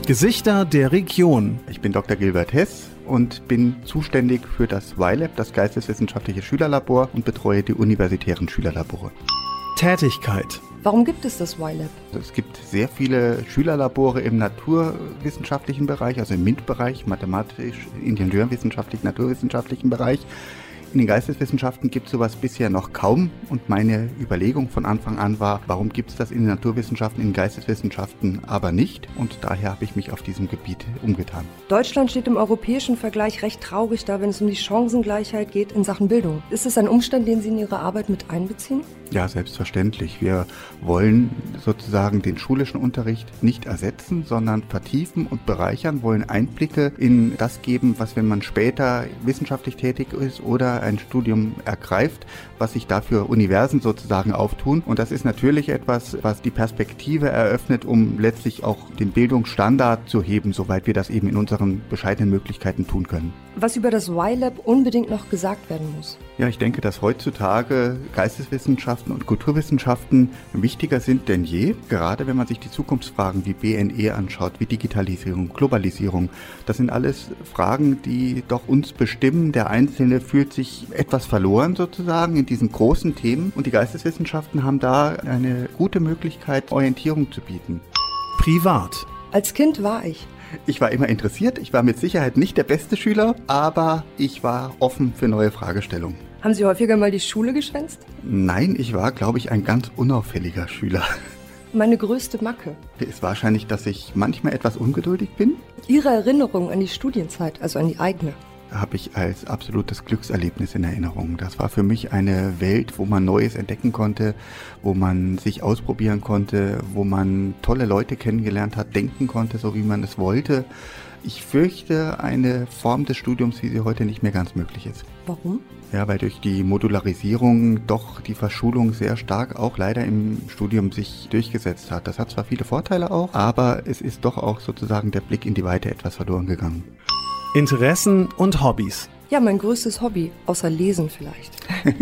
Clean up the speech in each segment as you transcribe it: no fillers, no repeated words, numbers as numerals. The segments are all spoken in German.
Gesichter der Region. Ich bin Dr. Gilbert Hess und bin zuständig für das YLab, das Geisteswissenschaftliche Schülerlabor, und betreue die universitären Schülerlabore. Tätigkeit. Warum gibt es das YLab? Es gibt sehr viele Schülerlabore im naturwissenschaftlichen Bereich, also im MINT-Bereich, mathematisch, ingenieurwissenschaftlich, naturwissenschaftlichen Bereich. In den Geisteswissenschaften gibt es sowas bisher noch kaum und meine Überlegung von Anfang an war, warum gibt es das in den Naturwissenschaften, in den Geisteswissenschaften aber nicht, und daher habe ich mich auf diesem Gebiet umgetan. Deutschland steht im europäischen Vergleich recht traurig da, wenn es um die Chancengleichheit geht in Sachen Bildung. Ist es ein Umstand, den Sie in Ihre Arbeit mit einbeziehen? Ja, selbstverständlich. Wir wollen sozusagen den schulischen Unterricht nicht ersetzen, sondern vertiefen und bereichern, wollen Einblicke in das geben, was, wenn man später wissenschaftlich tätig ist oder ein Studium ergreift, was sich dafür Universen sozusagen auftun. Und das ist natürlich etwas, was die Perspektive eröffnet, um letztlich auch den Bildungsstandard zu heben, soweit wir das eben in unseren bescheidenen Möglichkeiten tun können. Was über das YLab unbedingt noch gesagt werden muss? Ja, ich denke, dass heutzutage Geisteswissenschaften und Kulturwissenschaften wichtiger sind denn je. Gerade wenn man sich die Zukunftsfragen wie BNE anschaut, wie Digitalisierung, Globalisierung. Das sind alles Fragen, die doch uns bestimmen. Der Einzelne fühlt sich etwas verloren sozusagen in diesen großen Themen. Und die Geisteswissenschaften haben da eine gute Möglichkeit, Orientierung zu bieten. Privat. Als Kind war ich. Ich war immer interessiert. Ich war mit Sicherheit nicht der beste Schüler, aber ich war offen für neue Fragestellungen. Haben Sie häufiger mal die Schule geschwänzt? Nein, ich war, glaube ich, ein ganz unauffälliger Schüler. Meine größte Macke. Ist wahrscheinlich, dass ich manchmal etwas ungeduldig bin. Ihre Erinnerung an die Studienzeit, also an die eigene? Habe ich als absolutes Glückserlebnis in Erinnerung. Das war für mich eine Welt, wo man Neues entdecken konnte, wo man sich ausprobieren konnte, wo man tolle Leute kennengelernt hat, denken konnte, so wie man es wollte. Ich fürchte, eine Form des Studiums, wie sie heute nicht mehr ganz möglich ist. Warum? Ja, weil durch die Modularisierung doch die Verschulung sehr stark auch leider im Studium sich durchgesetzt hat. Das hat zwar viele Vorteile auch, aber es ist doch auch sozusagen der Blick in die Weite etwas verloren gegangen. Interessen und Hobbys. Ja, mein größtes Hobby, außer Lesen vielleicht.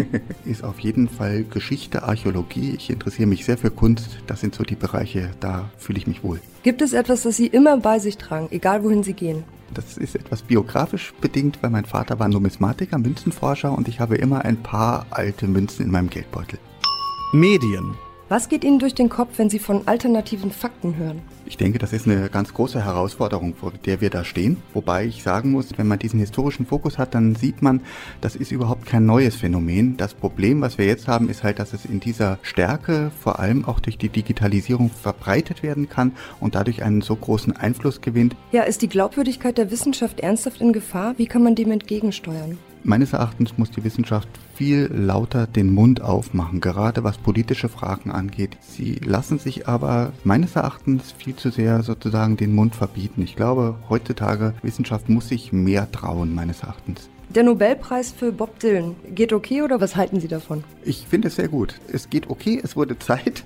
Ist auf jeden Fall Geschichte, Archäologie. Ich interessiere mich sehr für Kunst. Das sind so die Bereiche, da fühle ich mich wohl. Gibt es etwas, das Sie immer bei sich tragen, egal wohin Sie gehen? Das ist etwas biografisch bedingt, weil mein Vater war Numismatiker, Münzenforscher, und ich habe immer ein paar alte Münzen in meinem Geldbeutel. Medien. Was geht Ihnen durch den Kopf, wenn Sie von alternativen Fakten hören? Ich denke, das ist eine ganz große Herausforderung, vor der wir da stehen. Wobei ich sagen muss, wenn man diesen historischen Fokus hat, dann sieht man, das ist überhaupt kein neues Phänomen. Das Problem, was wir jetzt haben, ist halt, dass es in dieser Stärke vor allem auch durch die Digitalisierung verbreitet werden kann und dadurch einen so großen Einfluss gewinnt. Ja, ist die Glaubwürdigkeit der Wissenschaft ernsthaft in Gefahr? Wie kann man dem entgegensteuern? Meines Erachtens muss die Wissenschaft viel lauter den Mund aufmachen, gerade was politische Fragen angeht. Sie lassen sich aber meines Erachtens viel zu sehr sozusagen den Mund verbieten. Ich glaube, heutzutage Wissenschaft muss sich mehr trauen, meines Erachtens. Der Nobelpreis für Bob Dylan, geht okay oder was halten Sie davon? Ich finde es sehr gut. Es geht okay, es wurde Zeit.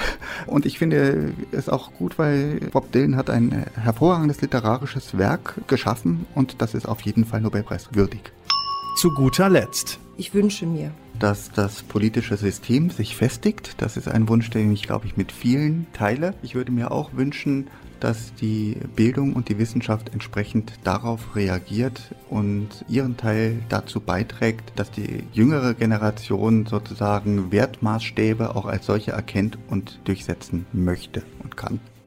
Und ich finde es auch gut, weil Bob Dylan hat ein hervorragendes literarisches Werk geschaffen und das ist auf jeden Fall Nobelpreis würdig. Zu guter Letzt. Ich wünsche mir, dass das politische System sich festigt. Das ist ein Wunsch, den ich, glaube ich, mit vielen teile. Ich würde mir auch wünschen, dass die Bildung und die Wissenschaft entsprechend darauf reagiert und ihren Teil dazu beiträgt, dass die jüngere Generation sozusagen Wertmaßstäbe auch als solche erkennt und durchsetzen möchte und kann.